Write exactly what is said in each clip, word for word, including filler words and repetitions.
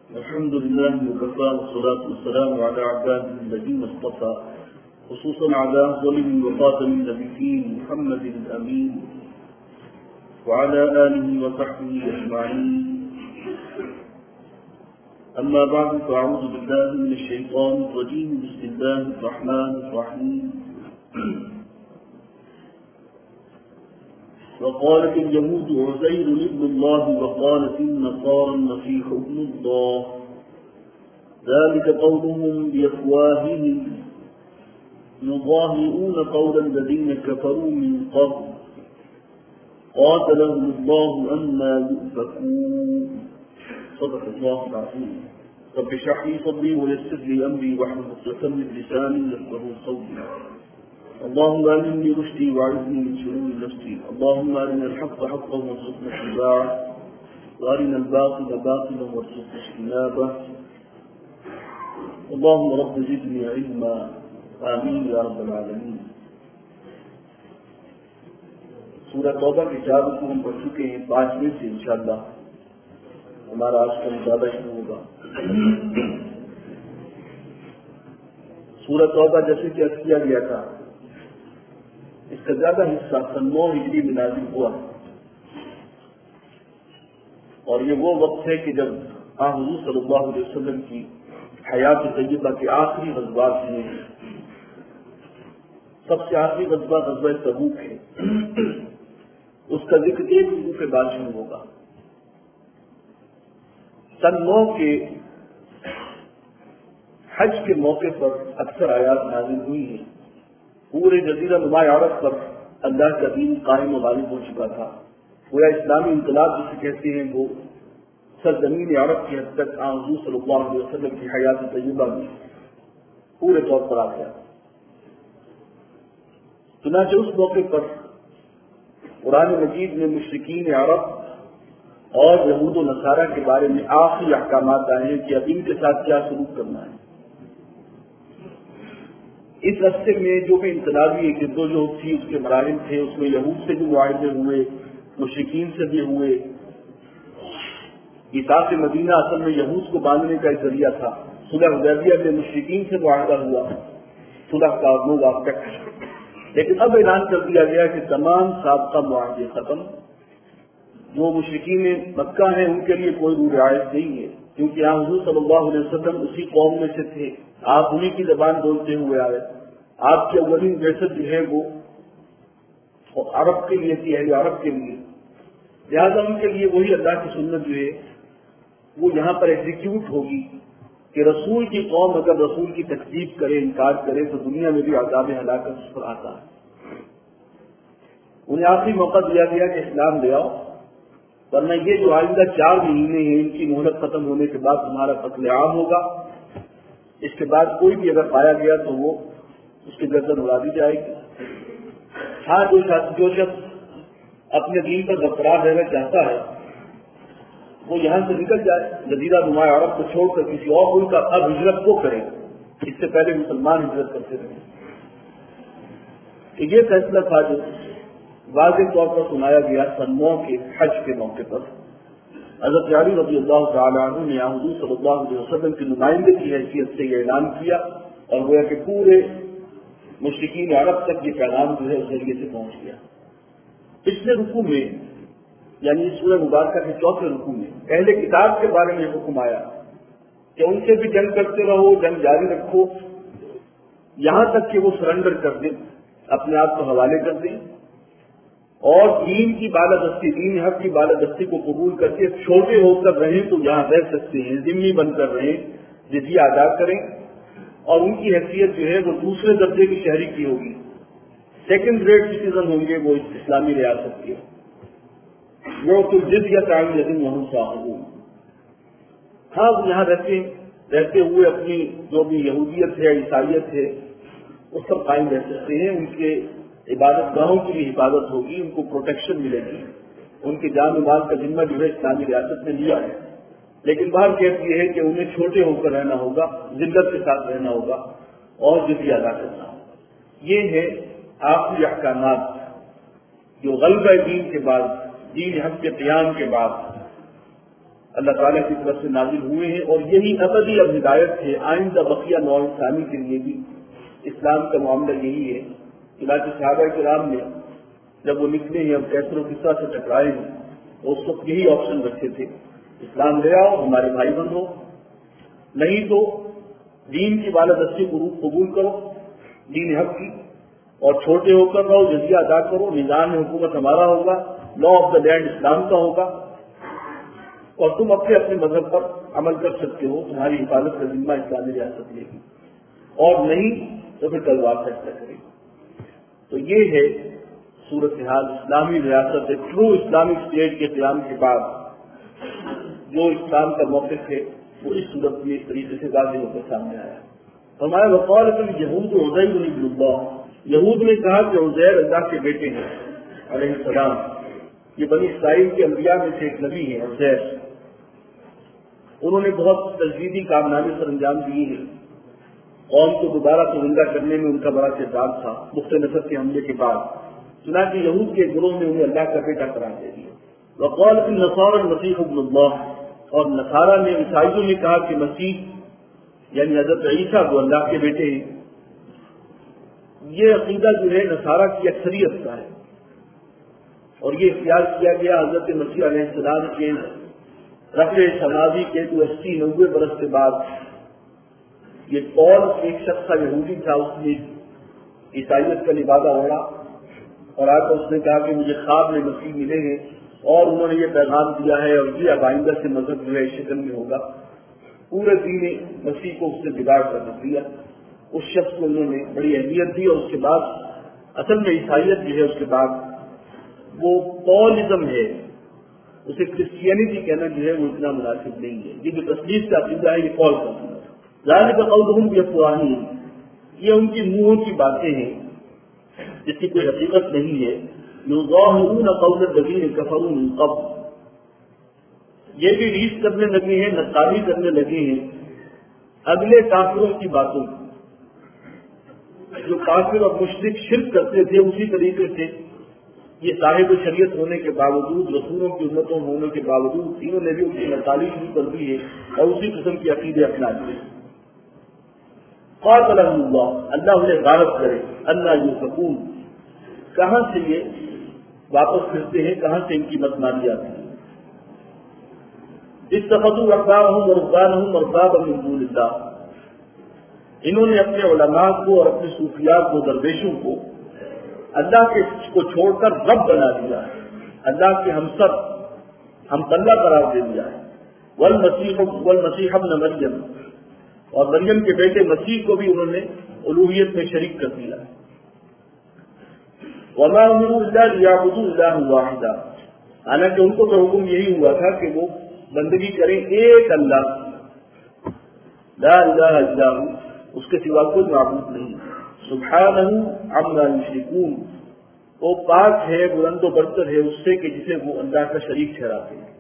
الحمد لله وكفى والصلاة والسلام على عباده الذين اصطفى خصوصا على أفضل وخاتم النبيين محمد الأمين وعلى آله وصحبه أجمعين. أما بعد فأعوذ بالله من الشيطان الرجيم. بسم الله الرحمن الرحيم. وقالت اليهود عزير ابن الله وقالت النصارى المسيح ابن الله ذلك قولهم بأفواههم يضاهئون قول الذين كفروا من قبل قاتلهم الله أنى يؤفكون. صدق الله العظيم. رب اشرح لي صدري ويسر لي أمري واحلل عقدة من لساني يفقهوا قولي. اللهم أرني رشدي وأعذني من شرور نفسي. اللهم أرنا الحق حقا وارزقنا اتباعه وأرنا الباطل باطلا وارزقنا اجتنابه. اللهم رب زدني علما. آمین یا رب العالمین. سورہ توبہ کے چار رکوع ہم پڑھ چکے ہیں. پانچویں سے انشاءاللہ ہمارا آج کا مطالعہ شروع ہوگا. سورہ توبہ جیسے کہ عرض کیا گیا تھا اس کا زیادہ حصہ سن نو ہجری میں نازل ہوا اور یہ وہ وقت ہے کہ جب آن حضور صلی اللہ علیہ وسلم کی حیات طیبہ کے آخری غزوات میں سب سے آخری غزوہ غزوہ تبوک ہے. اس کا ذکر ایک رکوع کے بعد شروع ہوگا. سن نو کے حج کے موقع پر اکثر آیات نازل ہوئی ہیں. پورے جزیرہ نما عرب پر اللہ کا دین قائم و غالب ہو چکا تھا. گویا اسلامی انقلاب جسے کہتے ہیں وہ سرزمین عرب کی حد تک آن حضور صلی اللہ علیہ وسلم کی حیات طیبہ میں پورے طور پر آ گیا. چنانچہ اس موقع پر قرآن مجید میں مشرکین عرب اور یہود و نصارہ کے بارے میں آخری احکامات آئے ہیں کہ اب ان کے ساتھ کیا سلوک کرنا ہے. اس رستے میں جو بھی انقلابی جدوجہد تھی اس کے مراحل تھے. اس میں یہود سے بھی معاہدے ہوئے, مشرکین سے بھی ہوئے. عیساف مدینہ اصل میں یہود کو باندھنے کا ایک ذریعہ تھا. صلح حدیبیہ میں مشرکین سے معاہدہ ہوا, صلح کا نو آسپیکٹ. لیکن اب اعلان کر دیا گیا کہ تمام سابقہ معاہدے ختم. جو مشرکین مکہ ہیں ان کے لیے کوئی رعایت نہیں ہے, کیونکہ یہاں حضور صلی اللہ علیہ وسلم اسی قوم میں سے تھے. آپ انہیں کی زبان بولتے ہوئے آئے. آپ کی اولین بعثت جو ہے وہ عرب کے لیے تھی, اہل عرب کے لیے. لہٰذا ان کے لیے وہی اللہ کی سنت جو ہے وہ یہاں پر ایگزیکیوٹ ہوگی کہ رسول کی قوم اگر رسول کی تکذیب کرے, انکار کرے تو دنیا میں بھی عذاب ہلاکت اس پر آتا ہے. انہیں آخری موقع دیا گیا کہ اسلام لے آؤ, ورنہ یہ جو آئندہ چار مہینے ہیں ان کی مہلت ختم ہونے کے بعد تمہارا قتل عام ہوگا. اس کے بعد کوئی بھی اگر پایا گیا تو وہ اس کی گردن اڑا دی جائے گی. ہاں جو شخص اپنے دین پر برقرار رہنا چاہتا ہے وہ یہاں سے نکل جائے, جزیرہ نما عرب کو چھوڑ کر کسی اور ملک کا اب ہجرت کو کرے. اس سے پہلے مسلمان ہجرت کرتے رہے. کہ یہ فیصلہ تھا جو واضح طور پر سنایا گیا سن نو کے حج کے موقع پر. حضرت علی رضی اللہ تعالیٰ عنہ نے حضور صلی اللہ علیہ وسلم کی نمائندے کی حیثیت سے یہ اعلان کیا اور گویا کہ پورے مشرکین عرب تک یہ پیغام جو ہے اس ذریعے سے پہنچ گیا. پچھلے رکوع میں یعنی سورہ مبارکہ کے چوتھے رکوع میں اہل کتاب کے بارے میں حکم آیا کہ ان سے بھی جنگ کرتے رہو, جنگ جاری رکھو, یہاں تک کہ وہ سرنڈر کر دیں, اپنے آپ کو حوالے کر دیں اور دین کی بالادستی, دین حق کی بالادستی کو قبول کر کے چھوٹے ہو کر رہیں تو یہاں رہ سکتے ہیں, ذمہ بن کر رہیں, جزیہ ادا کریں اور ان کی حیثیت جو ہے وہ دوسرے درجے کی شہری کی ہوگی. سیکنڈ گریڈ سٹیزن ہوں گے وہ اسلامی ریاست کے. وہ تو جزیہ تعین یدن وہم صاحبون. ہاں یہاں رہتے رہتے ہوئے اپنی جو بھی یہودیت ہے, عیسائیت ہے, اس پر قائم رہ سکتے ہیں. ان کے عبادت گاہوں کی بھی حفاظت ہوگی, ان کو پروٹیکشن ملے گی, ان کے جان و مال کا ذمہ جو ہے اسلامی ریاست نے لیا ہے. لیکن باہر کیس یہ ہے کہ انہیں چھوٹے ہو کر رہنا ہوگا, ذلت کے ساتھ رہنا ہوگا اور جزیہ ادا کرنا ہوگا. یہ ہے آخری احکامات جو غلبہ دین کے بعد, دین حق کے قیام کے بعد اللہ تعالیٰ کی طرف سے نازل ہوئے ہیں، اور یہی ابدی اب ہدایت ہے آئندہ بقیہ نوع انسانی کے لیے بھی اسلام کا معاملہ یہی ہے۔ چنانچہ صحابہ کرام نے جب وہ نکلے ہیں اب کیسر و کسرا سے ٹکرائے ہیں تو اس وقت یہی آپشن رکھے تھے، اسلام لے آؤ ہمارے بھائی بندو، نہیں تو دین کی بالادستی کو قبول کرو، دین حق کی، اور چھوٹے ہو کر رہو، جزیہ ادا کرو، نظام حکومت ہمارا ہوگا، لا آف دا لینڈ اسلام کا ہوگا، اور تم اپنے اپنے مذہب پر عمل کر سکتے ہو، تمہاری حفاظت کا ذمہ اسلامی ریاست لے گی، اور نہیں تو پھر تلوار فیصلہ کرے گی۔ تو یہ ہے صورتحال اسلامی ریاست ٹرو اسلامک اسٹیٹ کے قیام کے بعد جو اسلام کا موقف ہے وہ اس صورت میں اس طریقے سے واضح ہو کر سامنے آیا۔ ہمارے وقال یہود عزیر ابن اللہ، یہود نے کہا کہ عزیر اللہ کے بیٹے ہیں علیہ السلام، یہ بنی اسرائیل کے انبیاء میں سے ایک نبی ہیں عزیر، انہوں نے بہت تجدیدی کارنامے سر انجام دیے ہیں، قوم کو دوبارہ زندہ کرنے میں ان کا بڑا کردار تھا بخت نصر کے حملے کے بعد، چنانچہ یہود کے گروہ نے انہیں اللہ کا بیٹا قرار دے دیا۔ وقال النصارى المسیح ابن اللہ، اور نصارہ نے عیسائیوں نے کہا کہ مسیح یعنی حضرت عیسیٰ وہ اللہ کے بیٹے ہیں۔ یہ عقیدہ جو ہے نصارہ کی اکثریت کا ہے، اور یہ اختیار کیا گیا حضرت مسیح علیہ السلام کے رفع سماوی کے تو اسی نوے برس کے بعد۔ یہ پول ایک شخص کا یہودی تھا، اس نے عیسائیت کا لبادہ اوڑھا اور آ کر اس نے کہا کہ مجھے خواب میں مسیح ملے ہیں اور انہوں نے یہ پیغام دیا ہے اور یہ اب آئندہ سے مذہب جو ہے اس شکل میں ہوگا۔ پورے دین مسیح کو اس سے بگاڑ کر رکھ دیا، اس شخص کو انہوں نے بڑی اہمیت دی، اور اس کے بعد اصل میں عیسائیت جو ہے اس کے بعد وہ پولزم ہے، اسے کرسچینٹی کہنا جو ہے وہ اتنا مناسب نہیں ہے، یہ جو تصدیق کا عقیدہ ہے یہ پول کا عقیدہ ہے۔ ذالک قولہم بافواہہم، یہ ان کی منہوں کی باتیں ہیں جس کی کوئی حقیقت نہیں ہے۔ یظاہرون قول الذین کفروا من قبل، یہ بھی ریس کرنے لگے ہیں، نقالی کرنے لگے ہیں اگلے کافروں کی باتوں جو کافر اور مشرک شرک کرتے تھے اسی طریقے سے یہ صاحب شریعت ہونے کے باوجود، رسولوں کی امتوں ہونے کے باوجود انہوں نے بھی ان کی نقالی شروع کر دی ہے اور اسی قسم کی عقیدے اپنا لیے۔ قاتلہم اللہ، اللہ انہیں غارت کرے، اللہ یؤفکون، کہاں سے یہ واپس پھرتے ہیں، کہاں سے ان کی مت ماری جاتی ہے۔ اتخذوا احبارهم ورهبانهم اربابا من دون اللہ، انہوں نے اپنے علماء کو اور اپنے صوفیاء کو، درویشوں کو اللہ کے کو چھوڑ کر رب بنا دیا ہے، اللہ کے ہمسر ہم پلہ قرار دے دیا ہے۔ والمسیح والمسیح ابن مریم، اور مریم کے بیٹے مسیح کو بھی انہوں نے الوہیت میں شریک کر دیا ہے۔ وما امروا الا ليعبدوا الها واحدا، حالانکہ ان کو تو حکم یہی ہوا تھا کہ وہ بندگی کریں ایک اللہ، لا الہ الا ہو، اس کے سوا کوئی معبود نہیں، سبحانہ عما یشرکون، وہ پاک ہے، بلند و برتر ہے اس سے کہ جسے وہ اللہ کا شریک ٹھہراتے ہیں۔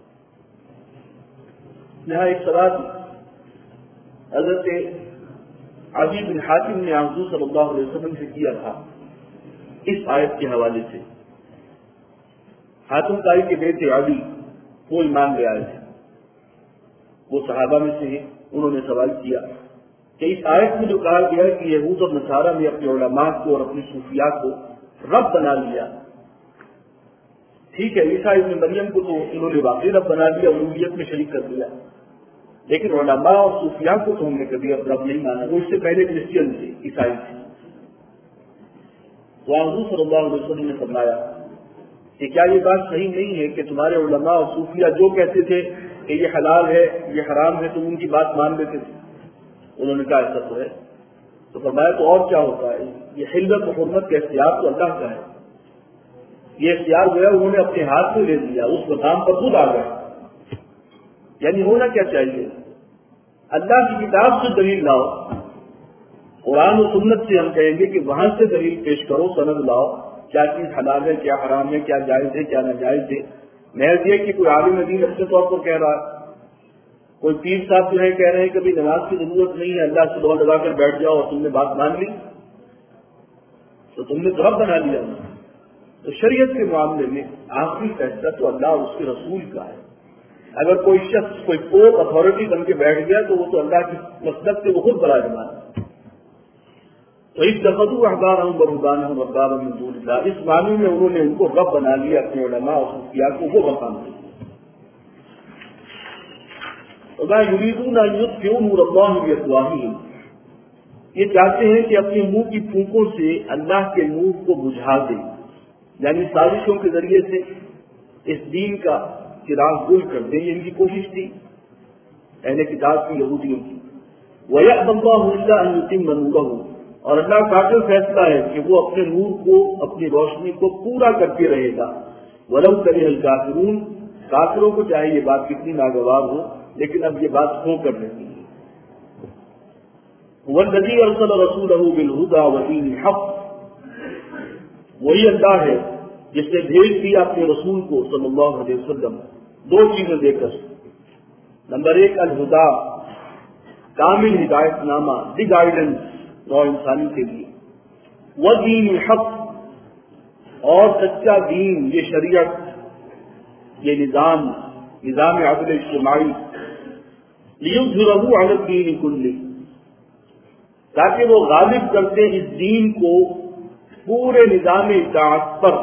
یہاں ایک سوال حضرت عدی بن حاتم نے حضور صلی اللہ علیہ وسلم سے کیا تھا اس آیت کے حوالے سے۔ حاتم طائی کے بیٹے علی وہ ایمان لے آئے تھے، وہ صحابہ میں سے ہیں، انہوں نے سوال کیا کہ اس آیت میں جو کہا گیا ہے کہ یہود اور نصارہ نے اپنے علماء کو اور اپنی صوفیاء کو رب بنا لیا، ٹھیک ہے عیسیٰ ابن مریم کو تو انہوں نے واقعی رب بنا لیا، الوہیت میں شریک کر دیا، لیکن علماء اور صوفیاء کو تو ہم نے کبھی اب رب نہیں مانا، وہ اس سے پہلے کرسچین تھے، عیسائی تھے۔ تو حضور صلی اللہ علیہ وسلم نے فرمایا کہ کیا یہ بات صحیح نہیں ہے کہ تمہارے علماء اور صوفیاء جو کہتے تھے کہ یہ حلال ہے یہ حرام ہے تم ان کی بات مان لیتے تھے؟ انہوں نے کہا ایسا تو ہے۔ تو فرمایا تو اور کیا ہوتا ہے، یہ حلت و حرمت کا اختیار تو اللہ کا ہے، یہ اختیار جو ہے انہوں نے اپنے ہاتھ میں لے لیا، اس مقام پر خود آ گئے۔ یعنی ہونا کیا چاہیے، اللہ کی کتاب سے دلیل لاؤ، قرآن و سنت سے ہم کہیں گے کہ وہاں سے دلیل پیش کرو، سند لاؤ، کیا چیز حلال ہے کیا حرام ہے، کیا جائز ہے کیا ناجائز ہے۔ محض یہ کہ کوئی عالم دین اپنے طور پر کہہ رہا ہے، کوئی پیر صاحب جو ہے کہہ رہے ہیں کبھی نماز کی ضرورت نہیں ہے، اللہ سے دعا لگا کر بیٹھ جاؤ اور تم نے بات مان لی تو تم نے تو رب بنا لیا۔ تو شریعت کے معاملے میں آخری فیصلہ تو اللہ اور اس کے رسول کا ہے، اگر کوئی شخص کوئی کوپ اتھارٹی بن کے بیٹھ گیا تو وہ تو اللہ کی مسلک سے وہ خود بڑا جماعت ہے. تو اس دفتو احبارہم ورہبانہم اربابا من دون اللہ، اس معنی میں انہوں نے ان کو رب بنا لیا، اپنے علماء اور صوفیاء کو وہ مقام دیا. وما یریدون ان یطفئوا نور اللہ بافواہہم، یہ چاہتے ہیں کہ اپنے منہ کی پھونکوں سے اللہ کے نور کو بجھا دیں، یعنی سازشوں کے ذریعے سے اس دین کا چراغ گل کر دیں. یہ ان کی کوشش تھی اہل کتاب کی، یہودیوں کی. وَيَأْبَى اللَّهُ إِلَّا أَن يُتِمَّ نُورَهُ، اور اللہ کا جو فیصلہ ہے کہ وہ اپنے نور کو، اپنی روشنی کو پورا کرتے رہے گا. وَلَوْ كَرِهَ الْكَافِرُونَ، کافروں کو چاہے یہ بات کتنی ناگوار ہو، لیکن اب یہ بات ہو کر رہی ہے. وَالَّذِي أَرْسَلَ رَسُولَهُ بِالْهُدَى وَدِينِ الْحَقِّ، وہی اللہ ہے جس نے بھیج دیا اپنے رسول کو صلی اللہ علیہ وسلم دو چیزیں دے کر. نمبر ایک الہدا، کامل ہدایت نامہ، دی گائیڈنس نو انسانی کے لیے. وَدِينِ الْحَقِّ، اور سچا دین، یہ شریعت، یہ نظام، نظام عدل اجتماعی. لِيُظْهِرَهُ عَلَى الدِّينِ كُلِّهِ، تاکہ وہ غالب کرتے اس دین کو پورے نظام اطاعت پر.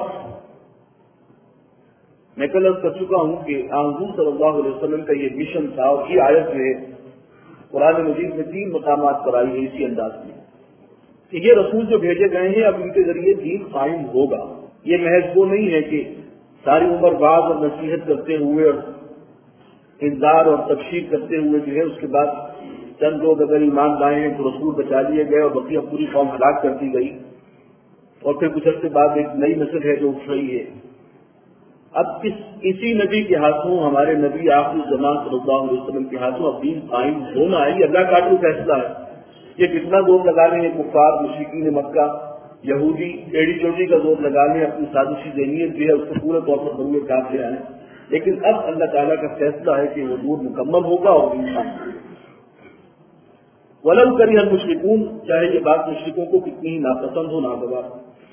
میں کل عرض کر چکا ہوں کہ حضور صلی اللہ علیہ وسلم کا یہ مشن تھا، اور یہ آیت ہے قرآن مجید میں تین مقامات پر آئی ہے اسی انداز میں کہ یہ رسول جو بھیجے گئے ہیں اب ان کے ذریعے دین قائم ہوگا. یہ محض وہ نہیں ہے کہ ساری عمر باز اور نصیحت کرتے ہوئے اور انذار اور تبشیر کرتے ہوئے جو ہے اس کے بعد چند لوگ اگر ایمان لائے ہیں تو رسول بچا لیے گئے اور بقیہ پوری قوم ہلاک کر دی گئی، اور پھر کچھ عرصے بعد ایک نئی نسل ہے جو اٹھ رہی ہے. اب اس اسی نبی کے ہاتھوں، ہمارے نبی آخری زمان صلی اللہ علیہ وسلم کے ہاتھوں اب دین قائم ہونا ہے. یہ اللہ کا جو فیصلہ ہے. یہ کتنا زور لگا لیں کفار مشرکین مکہ، یہودی ایڑی چوٹی کا زور لگا لیں، اپنی سازشی ذہنیت جو ہے اس کو پورے طور پر ضرور کاٹ لے آئیں، لیکن اب اللہ تعالیٰ کا فیصلہ ہے کہ وہ نور مکمل ہوگا اور دین قائم ہوگا. وَلَوْ كَرِهَ الْمُشْرِكُونَ، چاہے یہ بات مشرکوں کو کتنی ہی ناپسند ہو، ناگوار.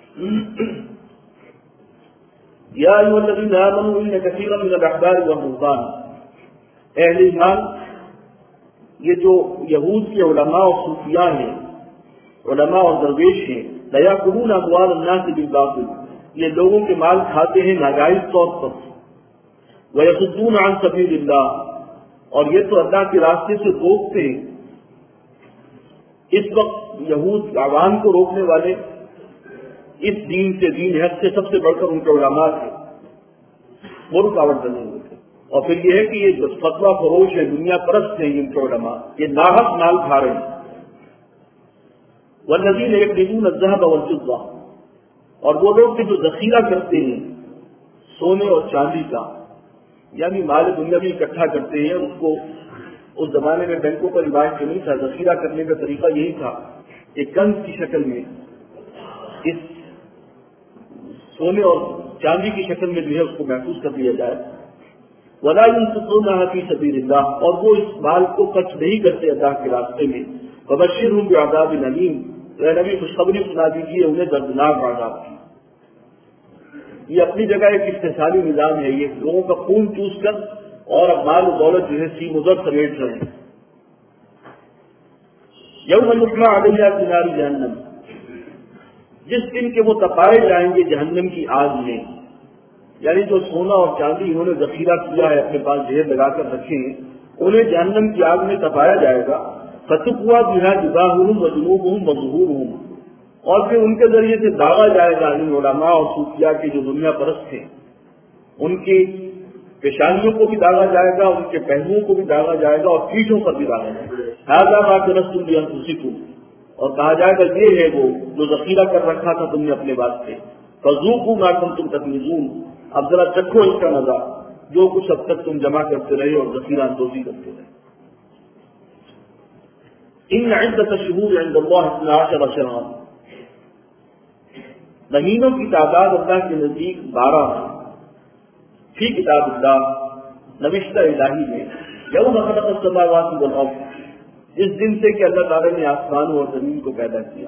یا ایھا الذین آمنوا ان کثیرا من الاحبار والرہبان، اہل ایمان، یہ جو یہود کے علماء اور صوفیاء ہیں، علماء اور درویش ہیں، لیأکلون اموال الناس بالباطل، یہ لوگوں کے مال کھاتے ہیں ناجائز طور پر. ویصدون عن سبیل اللہ، اور یہ تو اللہ کے راستے سے روکتے ہیں. اس وقت یہود عوام کو روکنے والے اس دین سے، دین حق سے سب سے بڑھ کر ان کے علماء تھے، وہ رکاوٹ بنے ہوئے تھے. اور پھر یہ ہے کہ یہ جو فتویٰ فروش ہے، دنیا پرست ہیں ان کے علماء، یہ ناحق مال کھا رہے ہیں. والذین یکنزون الذهب والفضة، اور وہ لوگ کہ جو ذخیرہ کرتے ہیں سونے اور چاندی کا، یعنی مال دنیاوی اکٹھا کرتے ہیں. اس کو اس زمانے میں بینکوں پر رواج نہیں تھا، ذخیرہ کرنے کا طریقہ یہی تھا کہ کنز کی شکل میں، اس سونے اور چاندی کی شکل میں جو ہے اس کو محفوظ کر دیا جائے. وَلَا يُنْفِقُونَهَا فِي سَبِيلِ اللَّهِ، اور وہ اس مال کو خرچ نہیں کرتے اللہ کے راستے میں. فَبَشِّرْهُمْ بِعَذَابٍ أَلِيمٍ، اے نبی خوشخبری سنا دیجیے انہیں دردناک عذاب کی. یہ اپنی جگہ ایک استحصالی نظام ہے، یہ لوگوں کا خون چوس کر اور اب مال و دولت جو ہے سی مزر سمیٹ رہے ہیں. یوم یحمى علیہا فی نار جہنم، جس دن کے وہ تپائے جائیں گے جہنم کی آگ میں. یعنی جو سونا اور چاندی انہوں نے ذخیرہ کیا ہے، اپنے پاس ڈھیر لگا کر رکھے ہیں، انہیں جہنم کی آگ میں تپایا جائے گا. فتقویٰ بہا جباہہم وجنوبہم وظہورہم، اور پھر ان کے ذریعے سے داغا جائے گا ان علماء اور صوفیاء کے جو دنیا پرست ہیں، ان کی پیشانیوں کو بھی داغا جائے گا، ان کے پہلوؤں کو بھی داغا جائے گا، اور پیٹھوں پر بھی داغا جائے گا. ھذا ما کنزتم لانفسکم، اور کہا جائے گا یہ ہے وہ جو ذخیرہ کر رکھا تھا تم نے اپنے واسطے. فذوقوا ما کنتم تکنزون، اب ذرا چکھو اس کا مزہ جو کچھ اب تک تم جمع کرتے رہے اور ذخیرہ اندوزی کرتے رہے. ان عدت الشہور عند اللہ اثنا عشر شہرا، مہینوں کی تعداد اللہ کے نزدیک بارہ ہے. فی کتاب اللہ، نوشتہ الہی میں. یوم خلق السماوات والارض، اس دن سے کہ اللہ تعالیٰ نے آسمانوں اور زمین کو پیدا کیا.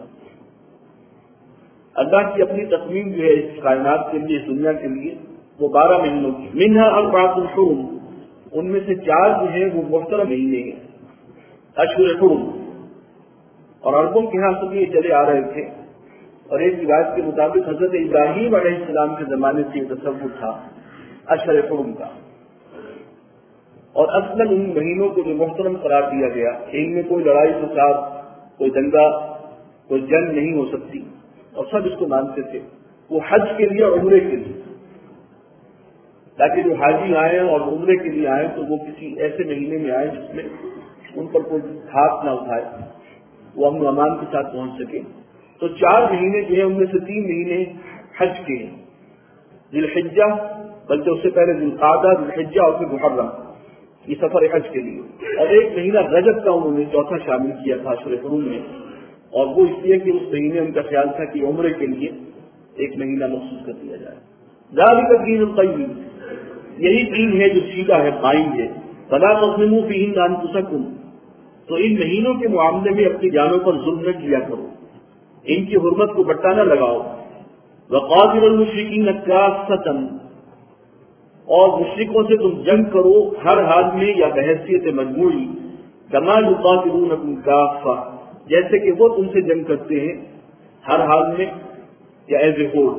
اللہ کی اپنی تصمیم جو ہے اس کائنات کے لیے، اس دنیا کے لیے، وہ بارہ مہینوں کی. منہا اربعۃ حرم، ان میں سے چار جو ہیں وہ محترم مہینے ہیں اشہر حرم، اور عربوں کے ہاں سب یہ چلے آ رہے تھے، اور ایک روایت کے مطابق حضرت ابراہیم علیہ السلام کے زمانے سے یہ تصور تھا اشہر حرم کا، اور اصلاً ان مہینوں کو جو محترم قرار دیا گیا، ان میں کوئی لڑائی فساد، کوئی دنگا، کوئی جنگ نہیں ہو سکتی، اور سب اس کو مانتے تھے، وہ حج کے لیے اور عمرے کے لیے، تاکہ جو حاجی آئے اور عمرے کے لیے آئے تو وہ کسی ایسے مہینے میں آئے جس میں ان پر کوئی ہاتھ نہ اٹھائے، وہ امن و امان کے ساتھ پہنچ سکے۔ تو چار مہینے جو ہیں ان میں سے تین مہینے حج کے ہیں، ذی الحجہ، بلکہ اس سے پہلے ذی القعدہ، ذی الحجہ اور پھر محرم، یہ سفر حج کے لیے، اور ایک مہینہ رجب کا انہوں نے چوتھا شامل کیا تھا اشہر حرم میں، اور وہ اس لیے کہ اس مہینے ان کا خیال تھا کہ عمرے کے لیے ایک مہینہ مخصوص کر دیا جائے۔ ذالک الدین القیم، یہی دین ہے جو سیدھا ہے، قائم ہے۔ فلا تظلموا فیہن انفسکم، تو ان مہینوں کے معاملے میں اپنی جانوں پر ظلم نہ کیا کرو، ان کی حرمت کو بٹا نہ لگاؤ۔ وقاتلوا المشرکین کافۃ، اور مشرکوں سے تم جنگ کرو ہر حال میں یا بحیثیت مجموعی، کما یقاتلونکم کافۃ، جیسے کہ وہ تم سے جنگ کرتے ہیں ہر حال میں یا ایز اے ہول،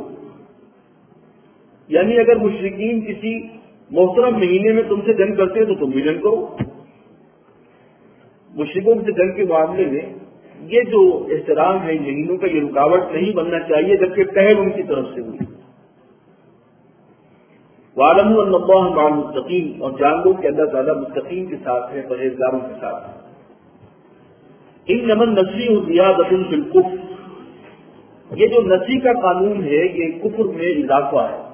یعنی اگر مشرکین کسی محترم مہینے میں تم سے جنگ کرتے ہیں تو تم بھی جنگ کرو۔ مشرکوں سے جنگ کے معاملے میں یہ جو احترام ہے ان مہینوں کا، یہ رکاوٹ نہیں بننا چاہیے، جبکہ پہل ان کی طرف سے ہوئی۔ وَاعْلَمُوا أَنَّ اللَّهَ مَعَ الْمُتَّقِينَ، اور جان لو کہ اللہ تعالیٰ متقین کے ساتھ ہے، پرہیزگاروں کے ساتھ ہے۔ إِنَّمَا النَّسِيءُ زِيَادَةٌ فِي الْكُفْرِ، یہ جو نسی کا قانون ہے یہ کفر میں اضافہ ہے۔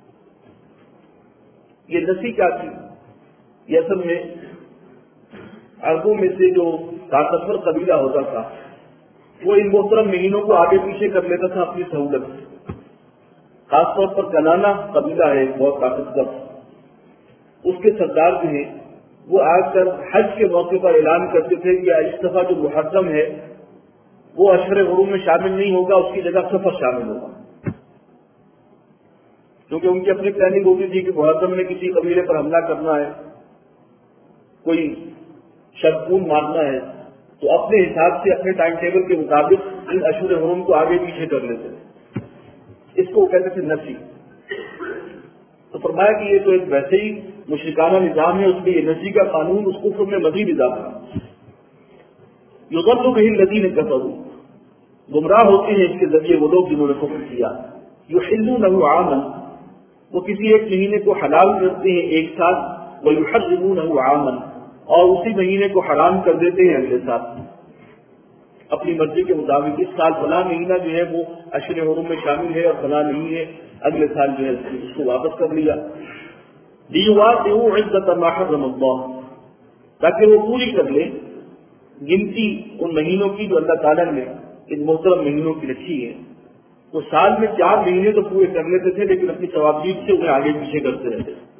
یہ نسی کیا تھی؟ یہ اصل میں عربوں میں سے جو طاقتور قبیلہ ہوتا تھا وہ ان محترم مہینوں کو آگے پیچھے کر لیتا تھا اپنی سہولت سے۔ خاص طور پر کنانا قبیلہ ہے بہت طاقتور، اس کے سردار جو ہیں وہ آ کر حج کے موقع پر اعلان کرتے تھے کہ اس دفعہ جو محرم ہے وہ اشہر حرم میں شامل نہیں ہوگا، اس کی جگہ سفر شامل ہوگا، کیونکہ ان کی اپنی پلاننگ ہوتی تھی کہ محرم میں کسی قبیلے پر حملہ کرنا ہے، کوئی شبخون مارنا ہے، تو اپنے حساب سے اپنے ٹائم ٹیبل کے مطابق ان اشہر حرم کو آگے پیچھے کر لیتے تھے، اس کو کہتے تھے نسی۔ تو فرمایا کہ یہ تو ایک ویسے ہی مشرکانہ نظام ہے، اس میں یہ نسی کا قانون اس کفر میں مزید اضافہ۔ یضل به الذین کفروا، گمراہ ہوتے ہیں اس کے ذریعے وہ لوگ جنہوں نے کفر کیا۔ یحلونہ عاما، وہ کسی ایک مہینے کو حلال کرتے ہیں ایک سال، ویحرمونہ عاما، اور اسی مہینے کو حرام کر دیتے ہیں اگلے سال اپنی مرضی کے مطابق۔ اس سال فلاں مہینہ جو ہے وہ اشہر حرم میں شامل ہے اور فلاں نہیں ہے، اگلے سال جو ہے اس کو واپس کر لیا۔ لیواطئوا عدۃ ما حرم اللہ، تاکہ وہ پوری کر لیں گنتی ان مہینوں کی جو اللہ تعالیٰ نے ان محترم مہینوں کی رکھی ہے۔ وہ سال میں چار مہینے تو پورے کر لیتے تھے، لیکن اپنی ثوابدید سے انہیں آگے پیچھے کرتے رہتے تھے۔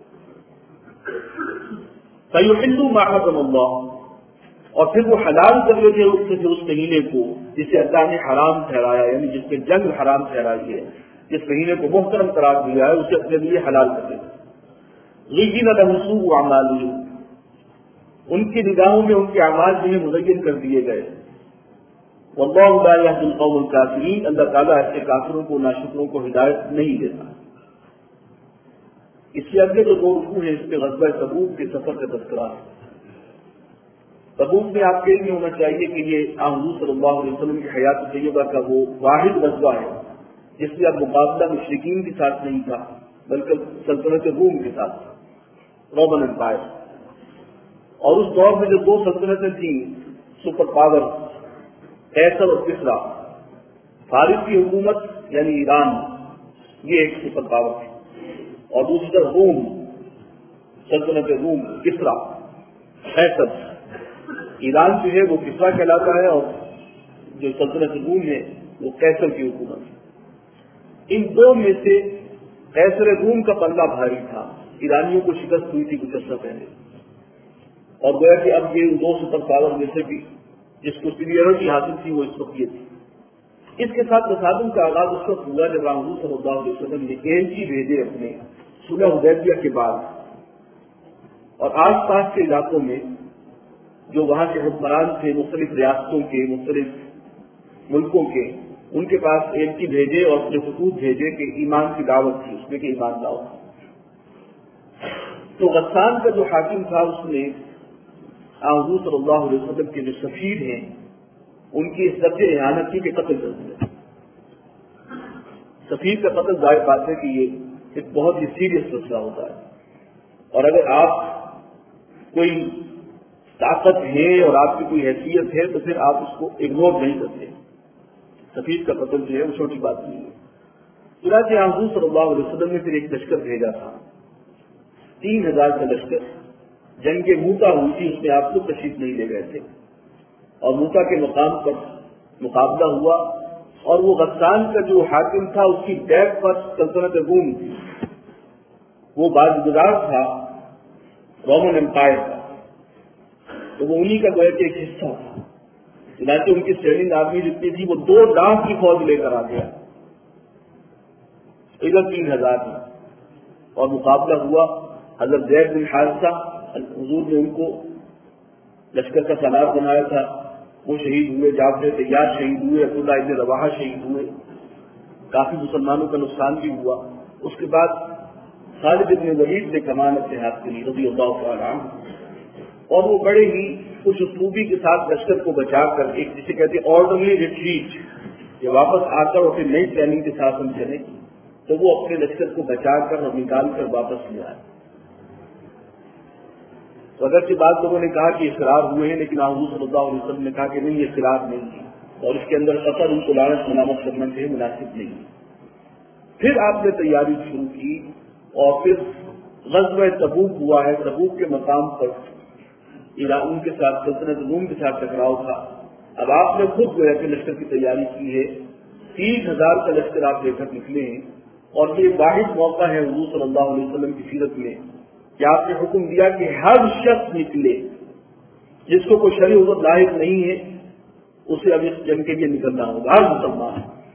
فَيُحِلُّوا مَا حَرَّمَ اللَّهُ، اور پھر وہ حلال کر لیتے اس سے اس مہینے کو جسے اللہ نے حرام ٹھہرایا، یعنی جس میں جنگ حرام ٹھہرائی ہے، جس مہینے کو محترم قرار دیا ہے اسے اپنے لیے حلال کر دیتے۔ زُيِّنَ لَهُمْ سُوءُ أَعْمَالِهِمْ، ان کی نگاہوں میں ان کے اعمال جو ہیں مزین کر دیے گئے۔ وَاللَّهُ لَا يَهْدِي الْقَوْمَ الْكَافِرِينَ، اللہ تعالیٰ ایسے کافروں کو، ناشکروں کو ہدایت نہیں دیتا۔ اس سے آگے جو دو رکوع ہیں اس میں غزوہ تبوک کے سفر کا تذکرہ ہے۔ تبوک میں آپ کے لیے ہونا چاہیے کہ یہ حضور صلی اللہ علیہ وسلم کی حیات طیبہ کا وہ واحد غزوہ ہے جس میں اب مقابلہ مشرکین کے ساتھ نہیں تھا بلکہ سلطنت روم کے ساتھ تھا، رومن امپائر۔ اور اس دور میں جو دو سلطنتیں تھیں سپر پاور، قیصر اور کسریٰ، فارس کی حکومت یعنی ایران یہ ایک سپر پاور تھی، اور دوسری طرف روم، سلطنت روم، کسریٰ، قیصر۔ ایران جو ہے وہ کسریٰ کہلاتا ہے اور جو سلطنت روم ہے وہ قیصر کی حکومت ہے۔ ان دو میں سے قیصر روم کا پلہ بھاری تھا، ایرانیوں کو شکست ہوئی تھی کچھ عرصہ پہلے، اور گویا کہ اب یہ دو سپر پاور میں سے بھی جس کو سپیریورٹی حاصل تھی وہ اس وقت یہ تھی۔ اس کے ساتھ تصادم کا آغاز اس وقت ہوا جب حضور صلی اللہ علیہ وسلم نے ایجنسی بھیجے اپنے صلح حدیبیہ کے بعد، اور آس پاس کے علاقوں میں جو وہاں کے حکمران تھے مختلف ریاستوں کے مختلف ملکوں کے، ان کے پاس ایمٹی بھیجے اور اپنے خطوط بھیجے کہ ایمان کی دعوت تھی، اس میں کہ ایمان لاؤ۔ تو غسان کا جو حاکم تھا اس نے حضور صلی اللہ علیہ وسلم کے جو سفیر ہیں ان کی اس درجے احانت کی کہ قتل کر دیا۔ سفیر کا قتل ظاہر بات ہے کہ یہ ایک بہت ہی سیریس مسئلہ ہوتا ہے، اور اگر آپ کوئی طاقت ہے اور آپ کی کوئی حیثیت ہے تو پھر آپ اس کو اگنور نہیں کرتے۔ سفیر کا قتل جو ہے وہ چھوٹی بات نہیں ہے۔ چنانچہ حضور صلی اللہ علیہ وسلم نے پھر ایک لشکر بھیجا تھا، تین ہزار کا لشکر، جنگ موتا ہوئی تھی، اس میں آپ کو تشریف نہیں لے گئے تھے، اور موتا کے مقام پر مقابلہ ہوا، اور وہ غسان کا جو حاکم تھا اس کی بیک پر سلطنت روم تھی، وہ بازگزار تھا رومن امپائر کا، تو وہ انہی کا گویا کہ ایک حصہ تھا۔ چنانچہ ان کی اسٹینڈنگ آرمی جتنی تھی وہ دو لاکھ کی فوج لے کر آ گیا، ادھر تین ہزار میں، اور مقابلہ ہوا۔ حضرت زید بن حارثہ حضور نے ان کو لشکر کا سالار بنایا تھا، وہ شہید ہوئے، جعفر طیار شہید ہوئے، عبداللہ ابن رواحہ شہید ہوئے، کافی مسلمانوں کا نقصان بھی ہوا۔ اس کے بعد خالد بن ولید نے کمان اپنے ہاتھ میں لی رضی اللہ تعالیٰ عنہ، اور وہ بڑے ہی کچھ اسلوبی کے ساتھ لشکر کو بچا کر ایک جسے کہتے ہیں آرڈرلی ریٹریٹ، یہ واپس آ کر اور پھر نئی پلاننگ کے ساتھ ہم چلیں، تو وہ اپنے لشکر کو بچا کر اور نکال کر واپس لے آئے۔ تو اگرچہ بعض لوگوں نے کہا کہ اقرار ہوئے ہیں، لیکن حضور صلی اللہ علیہ وسلم نے کہا کہ نہیں، یہ اقرار نہیں ہے، اور اس کے اندر قطر ان کو لعنت ملامت کرنا چاہیے، مناسب نہیں ہے۔ پھر آپ نے تیاری شروع کی، اور پھر غزوہ تبوک ہوا ہے۔ تبوک کے مقام پر ایران کے ساتھ سلطنت روم کے ساتھ ٹکراؤ تھا۔ اب آپ نے خود جو ہے کہ لشکر کی تیاری کی ہے، تیس ہزار کا لشکر آپ لے کر نکلے ہیں، اور یہ واحد موقع ہے حضور صلی اللہ علیہ وسلم کی سیرت میں کہ آپ نے حکم دیا کہ ہر شخص نکلے جس کو کوئی شرعی عذر لاحق نہیں ہے، اسے اب اس جنگ کے لیے نکلنا ہوگا، ہر مسلمان۔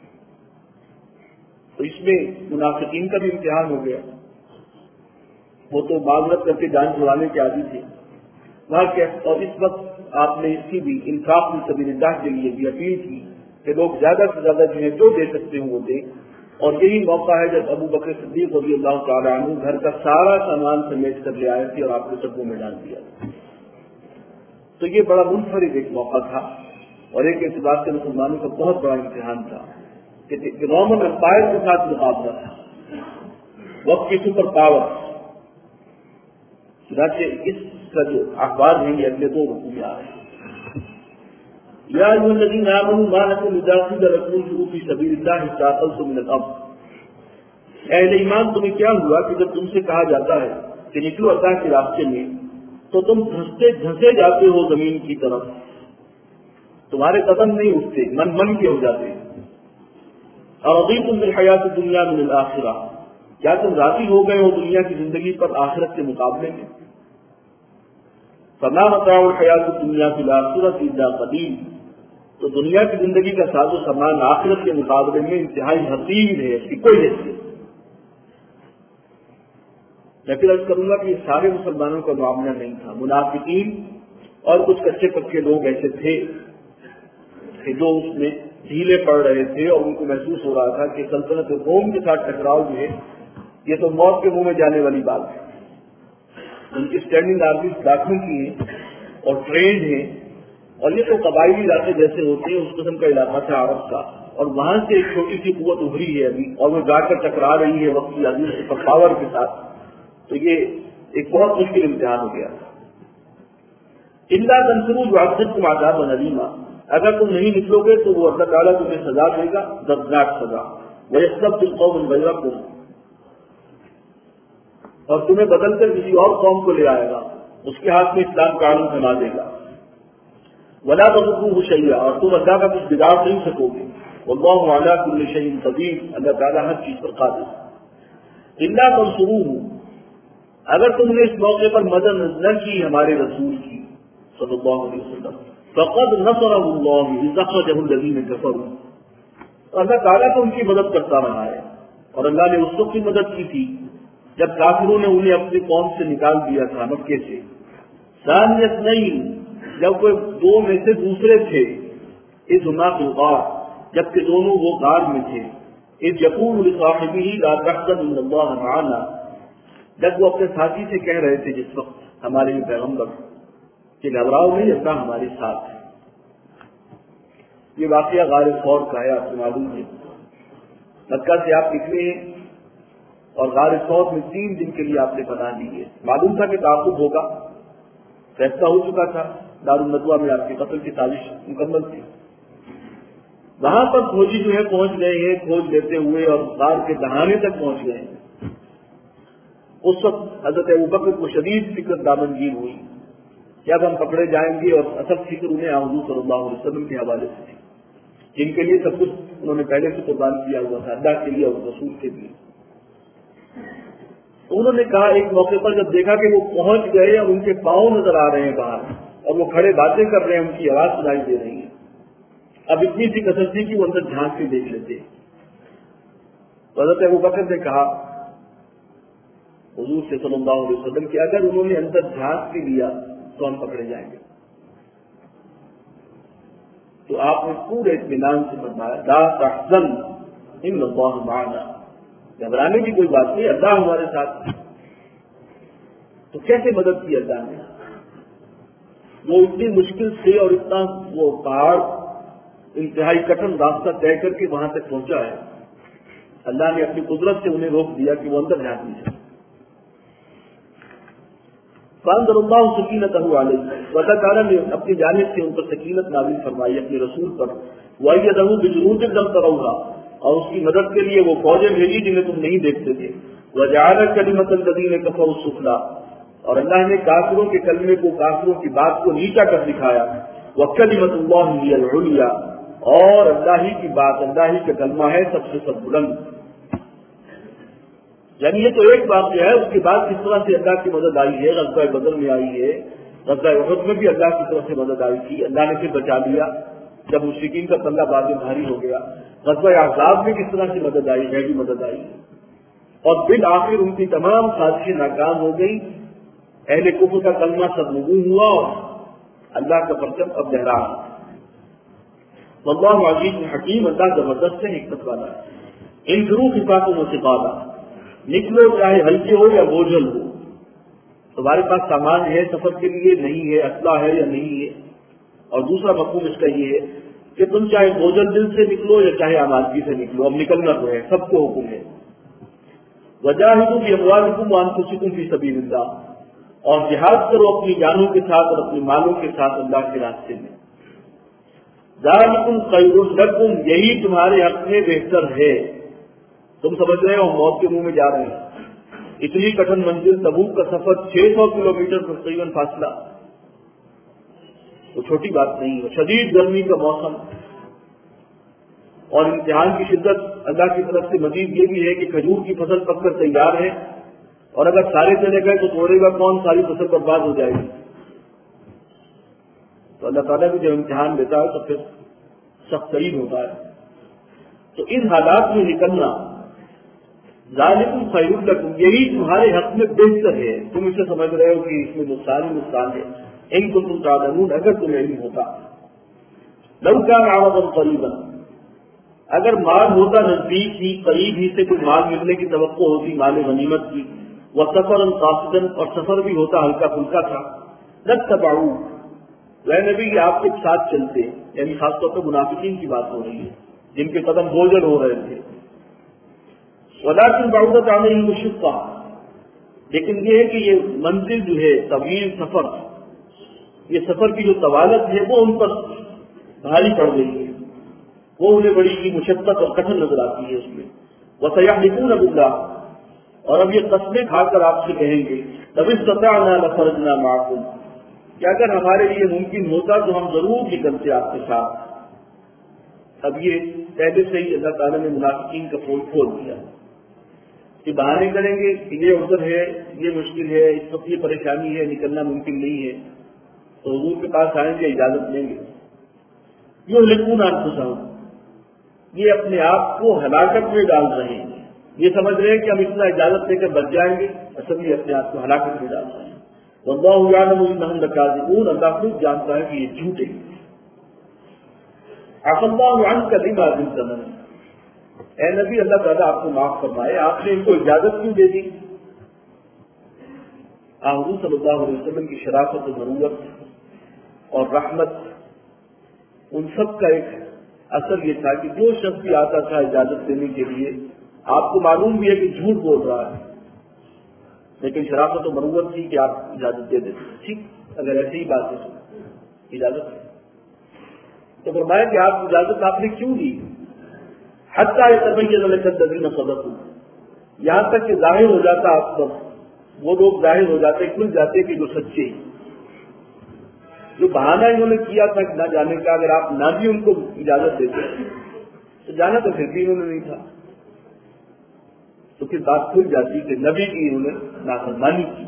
تو اس میں منافقین کا بھی امتحان ہو گیا، وہ تو معذرت کر کے جان چھڑانے کے عادی تھے وہاں کیا۔ اور اس وقت آپ نے اس کی بھی انفاق فی سبیل اللہ کے لیے بھی اپیل کی کہ لوگ زیادہ سے زیادہ جو ہے جو دے سکتے ہیں وہ دیں، اور یہی موقع ہے جب ابو بکر صدیق رضی اللہ تعالیٰ عنہ گھر کا سارا سامان سمیٹ کر لے آئے تھے اور آپ کو ڈبوں میں ڈال دیا۔ تو یہ بڑا منفرد ایک موقع تھا، اور ایک اعتبار سے مسلمانوں کا بہت بڑا امتحان تھا کہ رومن امپائر کے ساتھ مقابلہ تھا، وقت کی سپر پاور۔ چنانچہ اس کا جو اخبار ہیں یہ اگلے دو رکوع میں آ رہے ہیں۔ یا ایھا الذین آمنوا ما لکم اذا قیل لکم انفروا فی سبیل اللہ اثاقلتم من الارض، اے اہل ایمان تمہیں کیا ہوا کہ جب تم سے کہا جاتا ہے کہ نکلو اللہ کے راستے میں تو تم دھستے دھسے جاتے ہو زمین کی طرف، تمہارے قدم نہیں اٹھتے، من من کے ہو جاتے ہیں۔ ارضیتم بالحیاۃ الدنیا من الآخرہ، کیا تم راضی ہو گئے ہو دنیا کی زندگی پر آخرت کے مقابلے میں؟ فما متاع الحیاۃ الدنیا فی الآخرۃ الا قلیل، تو دنیا کی زندگی کا ساز و سامان آخرت کے مقابلے میں انتہائی حقیر ہے، اس کی کوئی حیثیت۔ میں پھر عرض کروں گا کہ یہ سارے مسلمانوں کا معاملہ نہیں تھا، منافقین اور کچھ کچے پکے لوگ ایسے تھے کہ جو اس میں ڈھیلے پڑ رہے تھے، اور ان کو محسوس ہو رہا تھا کہ سلطنت روم کے ساتھ ٹکراؤ جو ہے یہ تو موت کے منہ میں جانے والی بات ہے۔ ان کی اسٹینڈنگ آرمی لاکھوں کی ہیں اور ٹرینڈ ہیں، اور یہ تو قبائلی علاقے جیسے ہوتے ہیں اس قسم کا علاقہ تھا عرب کا، اور وہاں سے ایک چھوٹی سی قوت ابھری ہے ابھی، اور وہ جا کر ٹکرا رہی ہے وقت کی عظیم سپر پاور کے ساتھ، تو یہ ایک بہت مشکل امتحان ہو گیا تھا۔ الا تنصروا يعذبكم عذابا أليما، اگر تم نہیں نکلو گے تو وہ اللہ تعالیٰ تمہیں سزا دے گا، دردناک سزا۔ ويستبدل قوما غيركم، اور تمہیں بدل کر کسی اور قوم کو لے آئے گا، اس کے ہاتھ میں اسلام کا علم تھما دے گا۔ ولا تضروه شيئا، اور تم اللہ کا کچھ بگاڑ نہیں سکو گے۔ واللہ علی کل شیء قدیر، اللہ تعالیٰ ہر چیز پر قادر ہے۔ الا تنصروه، اگر تم نے اس موقع پر مدد نہ کی ہمارے رسول کی صلی اللہ علیہ وسلم، فقد نصرہ اللہ اذ اخرجہ الذین کفروا، اللہ تعالیٰ تو ان کی مدد کرتا رہا ہے، اور اللہ نے اس وقت کی مدد کی تھی جب کافروں نے انہیں اپنی قوم سے نکال دیا تھا مکے سے. ثانیت نہیں، جب وہ دو میں سے دوسرے تھے، اذ ہما فی الغار، جبکہ دونوں وہ غار میں تھے. اذ یقول لصاحبہ لا تحزن ان اللہ معنا، جب وہ اپنے ساتھی سے کہہ رہے تھے جس وقت ہمارے پیغمبر کہ گھبراؤ نہیں، اللہ ہمارے ساتھ ہے. یہ واقعہ غار ثور کا ہے، آپ کو معلوم ہے. مکہ سے آپ نکلے ہیں اور غار ثور میں تین دن کے لیے آپ نے پناہ لی ہے. معلوم تھا کہ تعاقب ہوگا، فیصلہ ہو چکا تھا، دارالندوہ میں آپ کے قتل کی سازش مکمل تھی. وہاں پر فوجی جو ہے پہنچ گئے ہیں کھوج لیتے ہوئے اور غار کے دہانے تک پہنچ گئے ہیں. اس وقت حضرت ابوبکر کو شدید فکر دامنگیر ہوئی کہ اب ہم پکڑے جائیں گے، اور اصل فکر انہیں حضور صلی اللہ علیہ وسلم کے حوالے سے تھی، جن کے لیے سب کچھ انہوں نے پہلے سے قربان کیا ہوا تھا، اللہ کے لیے اور رسول کے لیے. تو انہوں نے کہا ایک موقع پر جب دیکھا کہ وہ پہنچ گئے اور ان کے پاؤں نظر آ رہے ہیں باہر اور وہ کھڑے باتیں کر رہے ہیں، ان کی آواز سنائی دے رہی ہے، اب اتنی سی کثر تھی کہ وہ اندر جھانک کے دیکھ لیتے. تو حضرت ابوبکر نے کہا حضور سے صلی اللہ علیہ وسلم کہ اگر انہوں نے اندر جھانک کے لیا تو ہم پکڑے جائیں گے. تو آپ نے پورے اطمینان سے فرمایا لا تحزن ان اللہ معنا، گھبرانے کی کوئی بات نہیں، اللہ ہمارے ساتھ. تو کیسے مدد کی اللہ نے؟ وہ اتنی مشکل سے اور اتنا وہ پہاڑ انتہائی کٹن راستہ طے کر کے وہاں تک پہنچا ہے، اللہ نے اپنی قدرت سے انہیں روک دیا کہ وہ اندر جا دیجیے. فانزل اللہ سکینتہ علیہ، اللہ تعالیٰ نے اپنی جانب سے ان پر سکینت نازل فرمائی اپنے رسول پر. وَأَيَّدَهُ بِجُنُودٍ لَّمْ تَرَوْهَا، اور اس کی مدد کے لیے وہ فوجیں بھیجی جنہیں تم نہیں دیکھتے تھے. وَجَعَلَ كَلِمَةَ الَّذِينَ كَفَرُوا السُّفْلَىٰ، اور اللہ نے کافروں کے کلمے کو، کافروں کی بات کو نیچا کر دکھایا. وَكَلِمَةُ اللَّهِ هِيَ الْعُلْيَا، اور اللہ ہی کی بات، اللہ ہی کا کلمہ ہے سب سے سب بلند. یعنی یہ تو ایک واقعہ ہے، اس کے بعد کس طرح سے اللہ کی مدد آئی ہے. غزوہ بدر میں آئی ہے، غزوہ احد میں بھی اللہ کی طرف سے مدد آئی تھی، اللہ نے پھر بچا لیا جب مشرکین کا پلہ بعد میں بھاری ہو گیا. غزوہ احزاب میں کس طرح سے مدد آئی ہے، بھی مدد آئی، اور بالآخر ان کی تمام سازشیں ناکام ہو گئی. اہل کفر کا کلمہ سرنگوں ہوا اور اللہ کا پرچم اب لہرا. واللہ عزیز حکیم، اللہ زبردست ہے، حکمت والا. انفروا خفافا وثقالا، نکلو چاہے ہلکے ہو یا بوجھل ہو. تمہارے پاس سامان ہے سفر کے لیے، نہیں ہے، اسلحہ ہے یا نہیں ہے. اور دوسرا مفہوم اس کا یہ ہے کہ تم چاہے بوجھل دل سے نکلو یا چاہے آمادگی سے نکلو، اب نکلنا تو ہے، سب کو حکم ہے. وجاہدوا باموالکم وانفسکم فی سبیل اللہ، اور جہاد کرو اپنی جانوں کے ساتھ اور اپنے مالوں کے ساتھ اللہ کے راستے میں. ذالکم خیر لکم، یہی تمہارے حق میں بہتر ہے. تم سمجھ رہے ہو موت کے منہ میں جا رہے ہیں، اتنی کٹھن منزل، تبوک کا سفر چھ سو کلو میٹر تقریباً فاصلہ، وہ چھوٹی بات نہیں ہے. شدید گرمی کا موسم اور امتحان کی شدت. اللہ کی طرف سے مزید یہ بھی ہے کہ کھجور کی فصل پک کر تیار ہے، اور اگر سارے چلے گئے تو توڑے گا کون، ساری فصل برباد ہو جائے گی. تو اللہ تعالیٰ بھی جب امتحان لیتا ہے تو پھر سخت ترین ہوتا ہے. تو ان حالات میں نکلنا ذالکم خیر لکم، یہی تمہارے حق میں بہتر ہے. تم اسے سمجھ رہے ہو کہ اس میں نقصان ہی نقصان ہے. ان کنتم تعلمون، اگر تمہیں علم ہوتا. لو کان عرضا قریبا، اگر مال ہوتا نزدیک ہی، قریب ہی سے کوئی مال ملنے کی توقع ہوتی، مال غنیمت کی. وسفرا قاصدا، اور سفر بھی ہوتا ہلکا پھلکا تھا. لاتبعوک، اے نبی آپ کے ساتھ چلتے. یعنی خاص طور پر منافقین کی بات ہو رہی ہے جن کے قدم بوجھل ہو رہے تھے. ولكن بعدت عليهم الشقة، لیکن یہ ہے کہ یہ منزل جو ہے، طویل سفر، یہ سفر کی جو طوالت ہے وہ ان پر بھاری پڑ گئی ہے، وہ انہیں بڑی ہی مشقت اور کٹھن نظر آتی ہے اس میں. وسيحلفون بالله، اور اب یہ قسمیں کھا کر آپ سے کہیں گے لو استطعنا لخرجنا معكم، کہ اگر ہمارے لیے ممکن ہوتا تو ہم ضرور نکلتے آپ کے ساتھ. اب یہ پہلے سے ہی اللہ تعالیٰ نے منافقین کا پول کھول دیا کہ بہانے کریں گے کہ یہ عذر ہے، یہ مشکل ہے، اس وقت یہ پریشانی ہے، نکلنا ممکن نہیں ہے، تو حضور کے پاس آئیں گے، اجازت لیں گے. یہلکون انفسہم، یہ اپنے آپ کو ہلاکت میں ڈال رہے ہیں. یہ سمجھ رہے ہیں کہ ہم اتنا اجازت لے کر بچ جائیں گے، اصل یہ اپنے آپ کو ہلاکت میں ڈال رہے ہیں۔ واللہ یعلم انہم لکاذبون، اللہ خود جانتا ہے کہ یہ جھوٹے ہیں۔ عفا اللہ عنک لما ذنت من، اے نبی اللہ تعالیٰ آپ کو معاف فرمائے، آپ نے ان کو اجازت کیوں دے دی؟ حضور صلی اللہ علیہ وسلم کی شرافت و ضرورت اور رحمت، ان سب کا ایک اثر یہ تھا کہ جو شخص بھی آتا تھا اجازت دینے کے لیے، آپ کو معلوم بھی ہے کہ جھوٹ بول رہا ہے، لیکن شرافت و مروت تھی کہ آپ اجازت دے دیتے، ٹھیک اگر ایسی ہی بات ہے اجازت ہے تو فرمایا کہ آپ اجازت آپ نے کیوں دی؟ حتیٰ یتبین لک الذین صدقوا، یہاں تک کہ ظاہر ہو جاتا آپ پر، وہ لوگ ظاہر ہو جاتے، کھل جاتے کہ جو سچے ہیں۔ جو بہانہ انہوں نے کیا تھا نہ جانے کا، اگر آپ نہ بھی ان کو اجازت دیتے تو جانا تو پھر بھی انہوں نے نہیں تھا، تو پھر بات کھل جاتی کہ نبی کی انہوں نے نافرمانی کی۔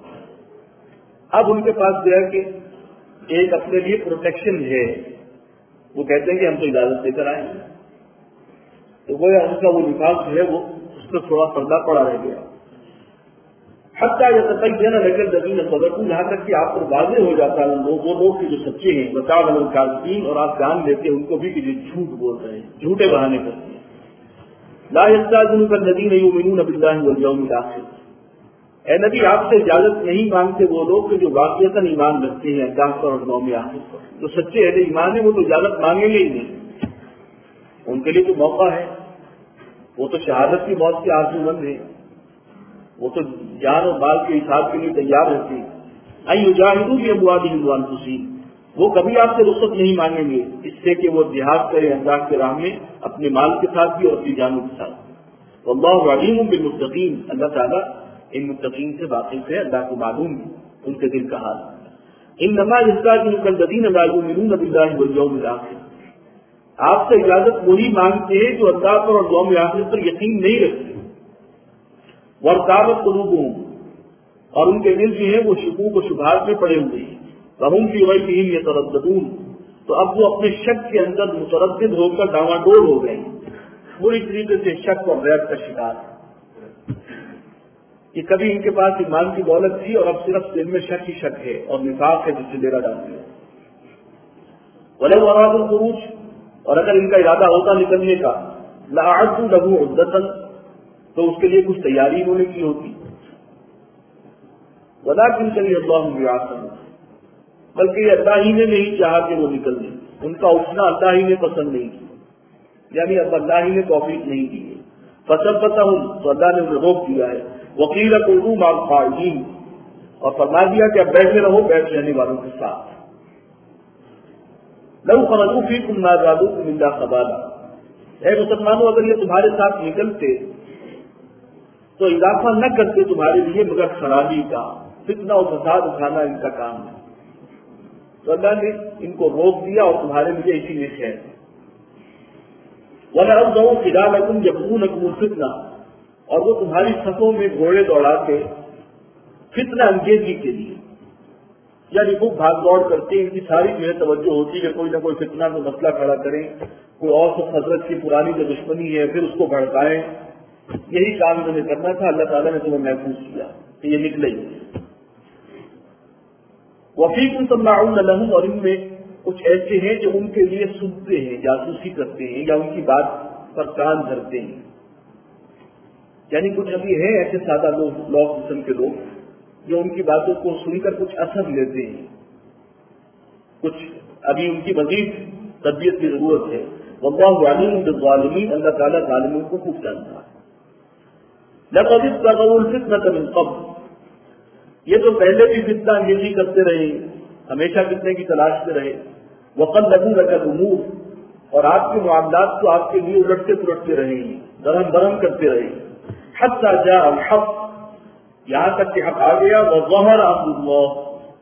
اب ان کے پاس جو ہے کہ ایک اپنے لیے پروٹیکشن ہے، وہ کہتے ہیں کہ ہم تو اجازت دے کر آئے، تو وہ ان کا وہ نفاق جو ہے وہ اس پر تھوڑا پردہ پڑا رہ گیا۔ حتیٰ یتبین لک الذین صدقوا، یہاں تک کہ آپ کو واضح ہو جاتا ہے وہ لوگ جو سچے ہیں، وتعلم الکاذبین، اور آپ جان لیتے ہیں ان کو بھی کہ جو جھوٹ بول رہے ہیں، جھوٹے بہانے کرتے ہیں۔ لا یستأذنک الذین یؤمنون باللہ والیوم الآخر، اے نبی آپ سے اجازت نہیں مانگتے وہ لوگ جو واقعتاً ایمان رکھتے ہیں اللہ پر اور یوم آخر پر۔ جو سچے اہل ایمان ہیں وہ تو اجازت مانگیں گے ہی نہیں، ان کے لیے تو موقع ہے، وہ تو شہادت کی موت کے آرزو مند ہیں، وہ تو جان اور مال کے حساب کے لیے تیار رہتے ہیں۔ ان یجاہدوا باموالہم وانفسہم، وہ کبھی آپ سے رخصت نہیں مانگیں گے اس سے کہ وہ جہاد کریں اللہ کی راہ میں، اپنے مال کے ساتھ بھی اور اپنی جانوں کے ساتھ۔ واللہ علیم بالمتقین، اللہ تعالیٰ ان متقین سے واقف ہے، اللہ کو معلوم ہے ان کے دل کا حال۔ انما یستأذنک الذین لا یؤمنون باللہ والیوم الآخر، آپ سے اجازت وہی مانگتے ہیں جو اللہ پر اور یوم آخر پر یقین نہیں رکھتے۔ وارتابت قلوبہم، اور ان کے دل جو ہیں وہ شکوک و شبہات میں پڑے ہوئے ہیں۔ وہم فی ریبہم یترددون، تو اب وہ اپنے شک کے اندر متردد ہو کر ڈاواڈول ہو گئے ہیں، پوری طریقے سے شک اور ریب کا شکار ہے کہ کبھی ان کے پاس ایمان کی دولت تھی اور اب صرف دل میں شک ہی شک ہے اور نفاق ہے جس سے ڈیرا ڈال دیا۔ ولو ارادوا الخروج، اور اگر ان کا ارادہ ہوتا نکلنے کا، لأعدوا له عدۃ، تو اس کے لیے کچھ تیاری انہوں نے کی ہوتی۔ ولکن کرہ اللہ بعثہم، بلکہ یہ اللہ ہی نے نہیں چاہا کہ وہ نکل دیں، ان کا اٹھنا اللہ ہی نے پسند نہیں کیا، یعنی اب اللہ ہی نے توفیق نہیں دی ہے۔ فثبتہم، تو اللہ نے انہیں روک دیا ہے۔ وقیل اقعدوا مع القاعدین، اور فرما دیا کہ اب بیٹھے رہو بیٹھ رہنے والوں کے ساتھ۔ لو خرجوا فیکم ما زادوکم الا خبالا، اے مسلمانوں اگر یہ تمہارے ساتھ نکلتے تو اضافہ نہ کرتے تمہارے لیے مگر خرابی کا، فتنہ و فساد اٹھانا ان کا کام ہے، تو اللہ نے ان کو روک دیا اور تمہارے لیے اسی لیے خیر ہے۔ وَلَأَوْضَعُوا خِلَالَكُمْ يَبْغُونَكُمُ الْفِتْنَةَ، اور وہ تمہاری صفوں میں گھوڑے دوڑاتے فتنہ انگیزی کے لیے، یعنی خوب بھاگ دوڑ کرتے، ان کی ساری جو ہے توجہ ہوتی کہ کوئی نہ کوئی فتنہ کو مسئلہ کھڑا کریں، کوئی اور سب حضرت کی پرانی جو دشمنی ہے پھر اس کو بھڑکائیں، یہی کام انہوں نے کرنا تھا۔ اللہ تعالیٰ نے تمہیں محفوظ کیا کہ یہ نکلے ہی۔ وَفِيكُمْ سَمَّاعُونَ لَهُمْ، اور ان میں کچھ ایسے ہیں جو ان کے لیے سنتے ہیں، جاسوسی کرتے ہیں یا ان کی بات پر کان دھرتے ہیں، یعنی کچھ ابھی ہیں ایسے سادہ لوگ، لوگ قسم کے لوگ جو ان کی باتوں کو سن کر کچھ اثر لیتے ہیں، کچھ ابھی ان کی مزید تربیت کی ضرورت ہے۔ واللہ علیم بالظالمین، اللہ تعالیٰ ظالموں کو خوب جانتا ہے۔ لقد ابتغوا الفتنة من قبل، یہ تو پہلے بھی فتنہ انگیزی کرتے رہے، ہمیشہ فتنے کی تلاش میں رہے۔ وقلبوا لك الامور، اور آپ کے معاملات کو آپ کے لیے الٹتے پلٹتے رہے، درہم برہم کرتے رہے۔ حتى جاء الحق، یہاں تک کہ حق آ گیا۔ وظہر امر اللہ،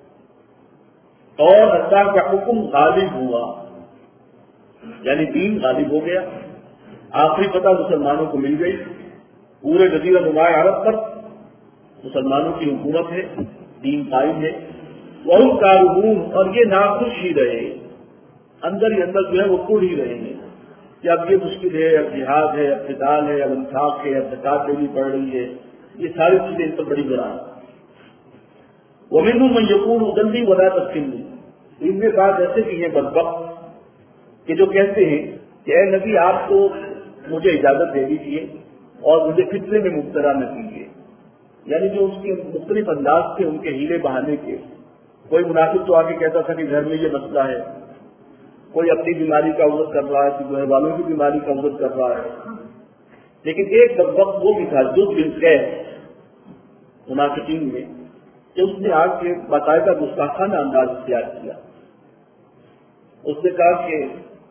اور اللہ کا حکم غالب ہوا، یعنی دین غالب ہو گیا، آخری فتح مسلمانوں کو مل گئی، پورے جزیرہ نماء عرب پر مسلمانوں کی حکومت ہے، دین قائم ہے۔ وَهُمْ كَارِهُونَ، اور یہ ناخوش ہی رہے، اندر ہی اندر جو ہے وہ کڑ ہی رہے ہیں، کہ اب یہ مشکل ہے، اب جہاد ہے، اب قتال ہے، اب انفاق ہے، اب زکات دینی پڑ رہی ہے، یہ ساری چیزیں ان پر بڑی برا ہے۔ وَمِنْهُمْ مَنْ يَقُولُ أُذَنِّي وَلَا تَفْتِنِّي، ان کے بعد ایسے بھی ہیں بدبخت کہ جو کہتے ہیں کہ اے نبی آپ تو مجھے اجازت دے دیجیے اور مجھے فتنے میں مبتلا نہ کیجیے، یعنی جو اس کے مختلف انداز تھے ان کے ہیلے بہانے کے۔ کوئی منافق تو آگے کہتا تھا کہ گھر میں یہ مسئلہ ہے، کوئی اپنی بیماری کا عذر کر رہا ہے، کوئی گھر والوں کی بیماری کا عذر کر رہا ہے، لیکن ایک بدبخت وہ بھی تھا جو بالکل منافقین میں کہ اس نے آگ کے باقاعدہ گستاخانہ انداز اختیار کیا۔ اس نے کہا کہ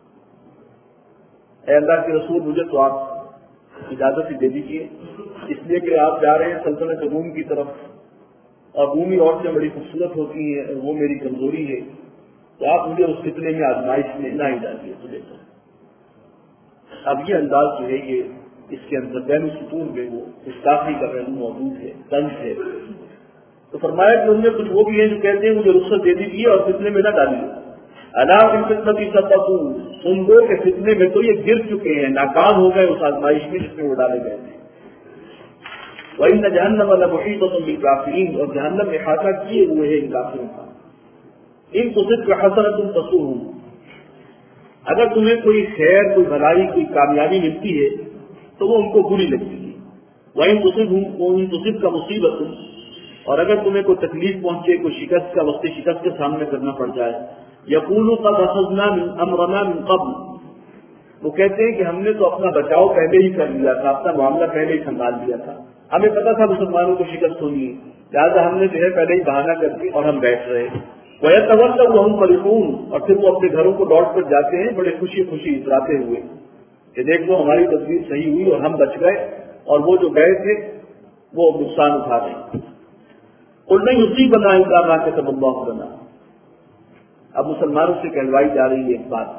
اے اللہ کے رسول مجھے تو آپ اجازت ہی دے دیجیے، اس لیے کہ آپ جا رہے ہیں سلطنت روم کی طرف اور رومی عورتیں بڑی خوبصورت ہوتی ہیں اور وہ میری کمزوری ہے، تو آپ مجھے اس فتنے میں آزمائش میں نہ ہی ڈالیے تجھے۔ اب یہ انداز جو ہے یہ اس کے اندر بین السطور میں وہ گستاخی کا پہلو موجود ہے، طنز ہے۔ تو فرمایا کہ ان میں کچھ وہ بھی ہیں جو کہتے ہیں مجھے رخصت دے دیجیے اور فتنے میں نہ ڈالیے۔ الا فی الفتنۃ سقطوا، سن لو کہ فتنے میں تو یہ گر چکے ہیں، ناکام ہو گئے اس آزمائش میں جس میں وہ ڈالے گئے تھے۔ وَإِنَّ جَهَنَّمَ لَمُحِيطَةٌ بِالْكَافِرِينَ، اور جہنم احاطہ کیے ہوئے ہیں ان کافروں کا۔ ان تصبك حسنة تسؤهم، اگر تمہیں کوئی خیر، کوئی بھلائی، کوئی کامیابی ملتی ہے تو وہ ان کو بری لگتی ہے۔ وَإِن تصبهم وَإِن تصبك مصیبۃ، اور اگر تمہیں کوئی تکلیف پہنچے، کوئی شکست کا وقت شکست کا سامنا کرنا پڑ جائے، یقولوا قد اخذنا من امرنا من قبل، وہ کہتے ہیں کہ ہم نے تو اپنا بچاؤ پہلے ہی کر لیا تھا، اپنا معاملہ پہلے ہی سنبھال لیا تھا، ہمیں پتا تھا مسلمانوں کو شکست ہونی ہے، لہٰذا ہم نے جو ہے پہلے ہی بہانہ کر کے اور ہم بیٹھ رہے۔ وَيَتَوَلَّوْا وَهُمْ فَرِحُونَ، اور پھر وہ اپنے گھروں کو لوٹ کر جاتے ہیں بڑے خوشی خوشی اتراتے ہوئے کہ دیکھ لو ہماری تدبیر صحیح ہوئی اور ہم بچ گئے، اور وہ جو گئے تھے وہ نقصان اٹھا رہے ہیں۔ قُلْ لَنْ يُصِيبَنَا إِلَّا مَا كَتَبَ اللَّهُ لَنَا، اب مسلمانوں سے کہلوائی جا رہی ہے ایک بات،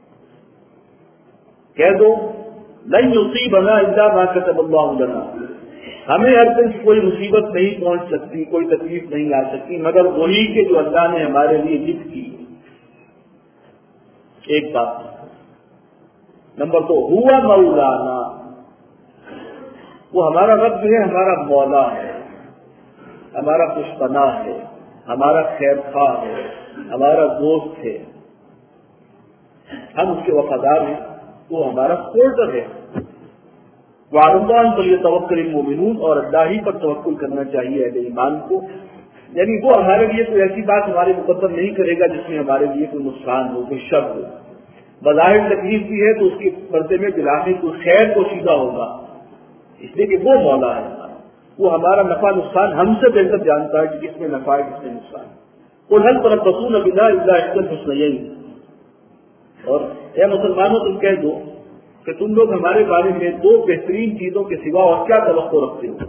کہہ دو لن یصیبنا الا ما كتب اللہ لنا، ہمیں ہر دن کوئی مصیبت نہیں پہنچ سکتی، کوئی تکلیف نہیں آ سکتی مگر وہی کہ جو اللہ نے ہمارے لیے لکھ کی۔ ایک بات۔ نمبر دو، ہوا مولانا، وہ ہمارا رب ہے، ہمارا مولا ہے، ہمارا خوش پناہ ہے، ہمارا خیر خواہ ہے، ہمارا دوست ہے، ہم اس کے وفادار ہیں، وہ ہمارا سپورٹر ہے۔ وعلى الله فليتوكل المؤمنون، اور اللہ ہی پر توکل کرنا چاہیے اہل ایمان کو، یعنی وہ ہمارے لیے کوئی ایسی بات ہمارے مقدر نہیں کرے گا جس میں ہمارے لیے کوئی نقصان ہو، کوئی شر ہو۔ بظاہر تکلیف بھی ہے تو اس کے پردے میں بلانے کوئی خیر کو سیدھا ہوگا، اس لیے کہ وہ مولا ہے ہمارا، وہ ہمارا نفع نقصان ہم سے بہتر جانتا ہے کہ کس میں نفع ہے کس میں نقصان ہے۔ قل هل تربصون بنا الا احدى الحسنيين، اور اے مسلمانوں تم کہہ دو کہ تم لوگ ہمارے بارے میں دو بہترین چیزوں کے سوا اور کیا توقع رکھتے ہو،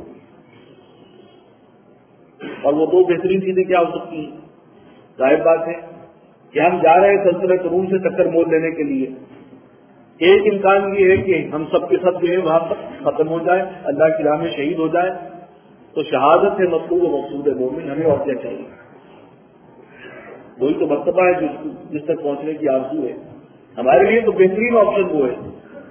اور وہ دو بہترین چیزیں کیا ہو سکتی ہیں؟ ظاہر بات ہے کہ ہم جا رہے ہیں سلطنت روم سے ٹکر مول لینے کے لیے، ایک امکان یہ ہے کہ ہم سب کے سب جو ہے وہاں تک ختم ہو جائے، اللہ کی راہ میں شہید ہو جائے، تو شہادت ہے مطلوب و مقصود مومن، ہمیں اور کیا چاہیے؟ وہی تو مرتبہ ہے جس جس تک پہنچنے کی آرزو ہے، ہمارے لیے تو بہترین آپشن وہ ہے۔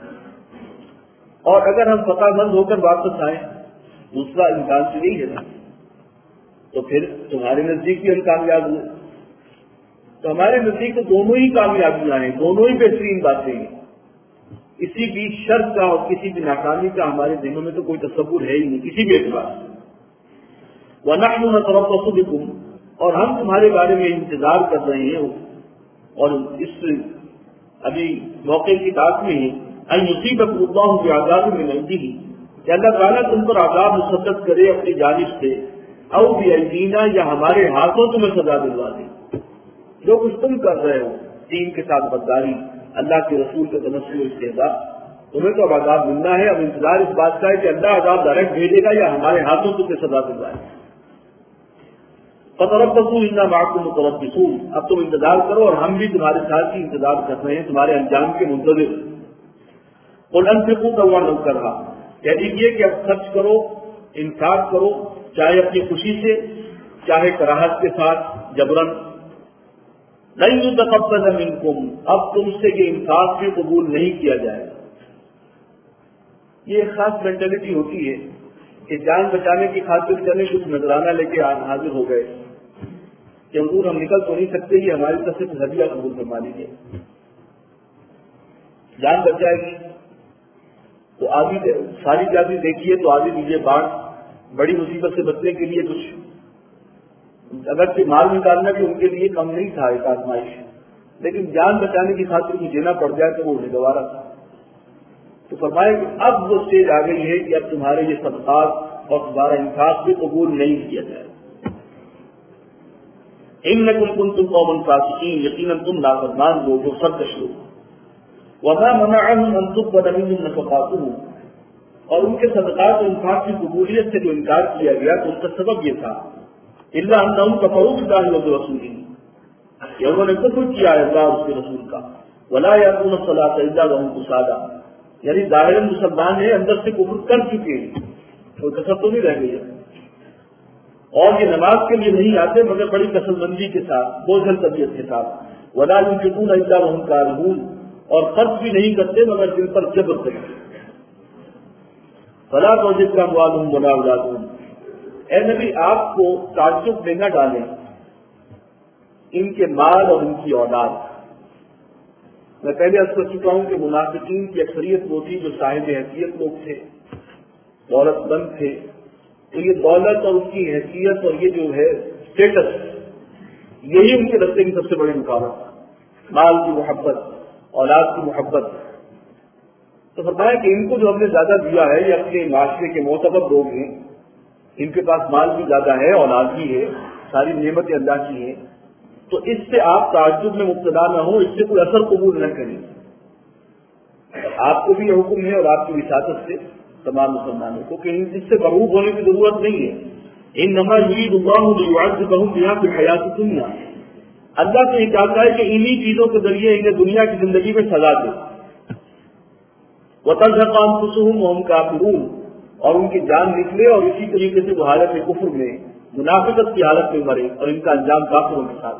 اور اگر ہم فتح مند ہو کر واپس آئیں، دوسرا امکان سے نہیں ہے نا، تو پھر تمہارے نزدیک بھی ہم کامیاب ہوئے، تو ہمارے نزدیک تو دونوں ہی کامیابیاں ہیں، دونوں ہی بہترین باتیں ہیں، کسی بھی شر کا اور کسی بھی ناکامی کا ہمارے دلوں میں تو کوئی تصور ہے ہی نہیں کسی بھی اعتبار سے۔ وَنَحْنُ نَتَرَبَّصُ بِكُمْ، اور ہم تمہارے بارے میں انتظار کر رہے ہیں، اور اس ابھی موقع کی بات میں ہے ان یصیبکم اللہ بعذاب من عنده، کہ اللہ تعالیٰ تم پر عذاب مسلط کرے اپنی جانب سے، او بایدینا، یا ہمارے ہاتھوں تمہیں سزا دلوا دے، جو کچھ تم کر رہے ہو، دین کے ساتھ غداری، اللہ کے رسول کے تنصر و استہزاء، تمہیں تو اب عذاب ملنا ہے، اب انتظار اس بات کا ہے کہ اللہ عذاب ڈائریکٹ بھیجے گا یا ہمارے ہاتھوں تمہیں سزا دلوائے۔ فَتَرَبَّصُوا إِنَّا مَعَكُمْ مُتَرَبِّصُونَ، اب تم انتظار کرو اور ہم بھی تمہارے ساتھ ہی انتظار کر رہے ہیں، تمہارے انجام کے منتظر۔ قُلْ أَنفِقُوا طَوْعًا أَوْ كَرْهًا، کہہ دیجیے کہ اب خرچ کرو، انفاق کرو، چاہے اپنی خوشی سے چاہے کراہت کے ساتھ، جبرن۔ لن يتقبل منکم، اب تم سے یہ انفاق بھی قبول نہیں کیا جائے گا۔ یہ ایک خاص مینٹلٹی ہوتی ہے کہ جان بچانے کی خاطر چلے کچھ نذرانہ لے کے حاضر ہو گئے کہ حضور ہم نکل تو نہیں سکتے، یہ ہماری طرف سے ہدیہ قبول فرما لیجیے، جان بچ جائے گی۔ تو آدھی ساری جاتی دیکھیے تو آدھی دیجیے بانٹ، بڑی مصیبت سے بچنے کے لیے کچھ اگر سے مال نکالنا بھی ان کے لیے کم نہیں تھا ایک آزمائش، لیکن جان بچانے کی خاطر کچھ دینا پڑ جائے تو وہ انہیں گوارا تھا۔ تو فرمایا کہ اب وہ اسٹیج آ گئی ہے کہ اب تمہارے یہ صدقات اور تمہارا انفاق بھی قبول نہیں کیا جائے۔ انکم کنتم قوما فاسقین، یقیناً تم نافرمان لوگ ہو، سرکش لوگ۔ وما منعهم ان تقبل منهم نفقاتهم، اور ان کے صدقات و انفاق کی قبولیت سے جو انکار کیا گیا تو اس کا سبب یہ تھا الا انهم كفروا بالله وبرسوله، کہ انہوں نے کفر کیا ہے اللہ اور اس کے رسول کا۔ ولا يأتون الصلاة الا وهم كسالى، یعنی ظاہر مسلمان ہیں اندر سے کفر کر چکے ہیں، کوئی کسر تو نہیں رہ گئی ہے، اور یہ نماز کے لیے نہیں آتے مگر بڑی کسل بندی کے ساتھ، بوجھل طبیعت کے ساتھ۔ ولا ينفقون الا وهم كارهون، اور خرچ بھی نہیں کرتے مگر جن پر جبر کرتے۔ فلا تعجبك اموالهم ولا اولادهم، اے نبی آپ کو تعجب میں نہ ڈالیں ان کے مال اور ان کی اولاد۔ میں پہلے عرض کر چکا ہوں کہ منافقین کی اکثریت وہ تھی جو صاحب حیثیت لوگ تھے، دولت مند تھے، تو یہ دولت اور اس کی حیثیت اور یہ جو ہے اسٹیٹس، یہی ان کے رستے کی سب سے بڑی رکاوٹ، مال کی محبت، اولاد کی محبت۔ تو فرمایا کہ ان کو جو ہم نے زیادہ دیا ہے یہ اپنے معاشرے کے معتبر لوگ ہیں، ان کے پاس مال بھی زیادہ ہے، اولاد بھی ہے، ساری نعمتیں اللہ کی ہیں، تو اس سے آپ تعجب میں مبتلا نہ ہو، اس سے کوئی اثر قبول نہ کریں۔ آپ کو بھی یہ حکم ہے اور آپ کی وساطت سے تمام مسلمانوں کو کہ اس سے مرعوب ہونے کی ضرورت نہیں ہے۔ انما یرید اللہ لیعذبہم بہا فی الحیاۃ الدنیا، اللہ سے یہ چاہتا ہے کہ انہی چیزوں کے ذریعے انہیں دنیا کی زندگی میں سزا دے۔ وَتَزْهَقَ أَنفُسُهُمْ وَهُمْ كَافِرُونَ، اور ان کی جان نکلے اور اسی طریقے سے وہ حالت کفر میں، منافقت کی حالت میں مرے اور ان کا انجام کافروں کے ساتھ۔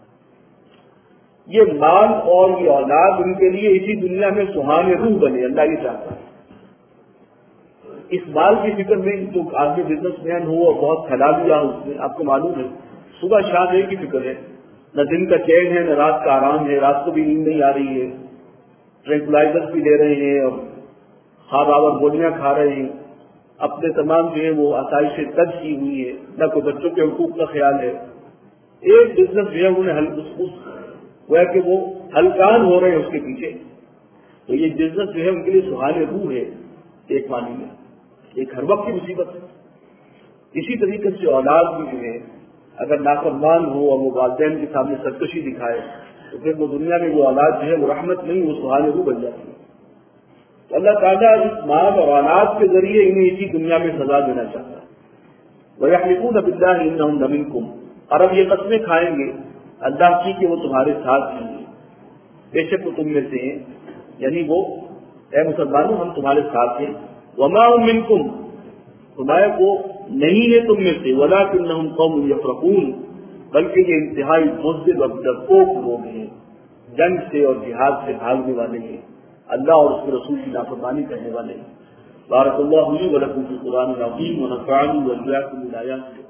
یہ مال اور یہ اولاد ان کے لیے اسی دنیا میں سہان روح بنے، اللہ یہ چاہتا ہے۔ اس مال کی فکر میں جو آدمی بزنس مین ہو اور بہت پھیلا دیا ہو اس میں، آپ کو معلوم ہے صبح شام ایک ہی فکر ہے، نہ دن کا چین ہے نہ رات کا آرام ہے، رات کو بھی نیند نہیں آ رہی ہے، ٹرینکولائزر بھی لے رہے ہیں اور خواب آور گولیاں کھا رہے ہیں، اپنے تمام جو ہے وہ آسائشیں قد کی ہوئی ہے، نہ کوئی بچوں کے حقوق کا خیال ہے۔ ایک بزنس جو ہے انہیں ہل وہ ہے کہ وہ ہلکان ہو رہے ہیں اس کے پیچھے، تو یہ بزنس جو ہے ان کے لیے سہان روح ہے ایک معنی میں، ایک ہر وقت کی مصیبت ہے۔ اسی طریقے سے اولاد بھی جو ہے اگر نافرمان ہو اور وہ والدین کے سامنے سرکشی دکھائے تو پھر وہ دنیا میں وہ اولاد جو ہے وہ رحمت نہیں، وہ سہان روح بن جاتی ہے۔ تو اللہ تعالیٰ اس مال اور اولاد کے ذریعے انہیں اسی دنیا میں سزا دینا چاہتا ہے۔ وَيَحْلِفُونَ بِاللَّهِ إِنَّهُمْ لَمِنكُمْ، اور اب یہ قسمیں کھائیں گے اللہ کی کہ وہ تمہارے ساتھ ہیں، بے شک وہ تم میں سے ہیں، یعنی وہ اے مسلمانوں ہم تمہارے ساتھ ہیں۔ وَمَا هُمْ مِنكُمْ، تمہارے وہ نہیں ہے تم میں سے، وَلَكِنَّهُمْ قَوْمٌ يَفْرَقُونَ، بلکہ یہ انتہائی بزدل اور ڈرپوک لوگ ہیں، جنگ سے اور جہاد سے بھاگنے والے ہیں، اللہ اور اس کے رسول کی نافرمانی کرنے والے ہیں۔ بارک اللہ لی و لکم فی القرآن العظیم ونفعنی وإیاکم بالآیات